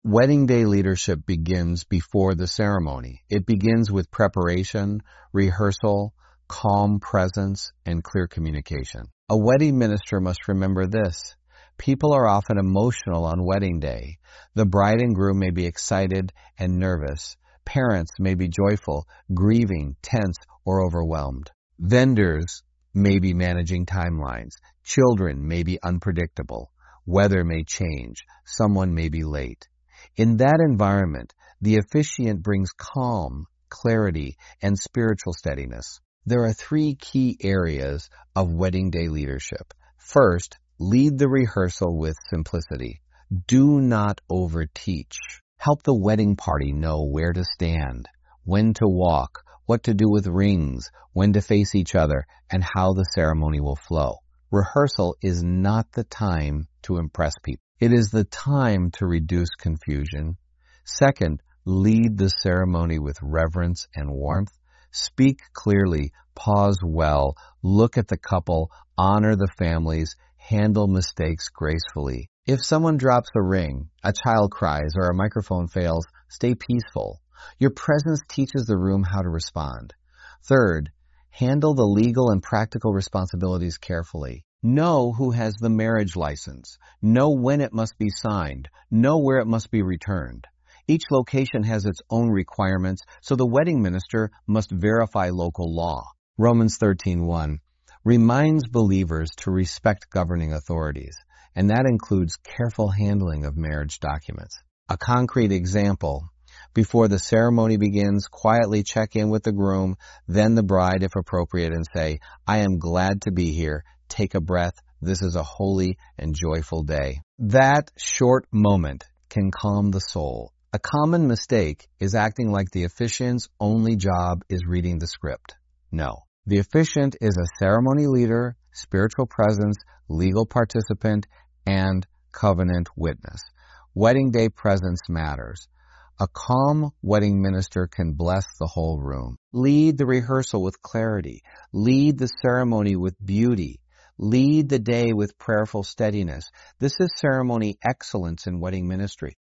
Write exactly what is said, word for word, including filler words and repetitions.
Wedding day leadership begins before the ceremony. It begins with preparation, rehearsal, calm presence, and clear communication. A wedding minister must remember this. People are often emotional on wedding day. The bride and groom may be excited and nervous. Parents may be joyful, grieving, tense, or overwhelmed. Vendors may be managing timelines. Children may be unpredictable. Weather may change. Someone may be late. In that environment, the officiant brings calm, clarity, and spiritual steadiness. There are three key areas of wedding day leadership. First, lead the rehearsal with simplicity. Do not overteach. Help the wedding party know where to stand, when to walk, what to do with rings, when to face each other, and how the ceremony will flow. Rehearsal is not the time to impress people. It is the time to reduce confusion. Second, lead the ceremony with reverence and warmth. Speak clearly, pause well, look at the couple, honor the families, handle mistakes gracefully. If someone drops a ring, a child cries, or a microphone fails, stay peaceful. Your presence teaches the room how to respond. Third, handle the legal and practical responsibilities carefully. Know who has the marriage license. Know when it must be signed. Know where it must be returned. Each location has its own requirements, so the wedding minister must verify local law. Romans thirteen one reminds believers to respect governing authorities, and that includes careful handling of marriage documents. A concrete example: before the ceremony begins, quietly check in with the groom, then the bride if appropriate, and say, "I am glad to be here. Take a breath. This is a holy and joyful day." That short moment can calm the soul. A common mistake is acting like the officiant's only job is reading the script. No. The officiant is a ceremony leader, spiritual presence, legal participant, and covenant witness. Wedding day presence matters. A calm wedding minister can bless the whole room. Lead the rehearsal with clarity. Lead the ceremony with beauty. Lead the day with prayerful steadiness. This is ceremony excellence in wedding ministry.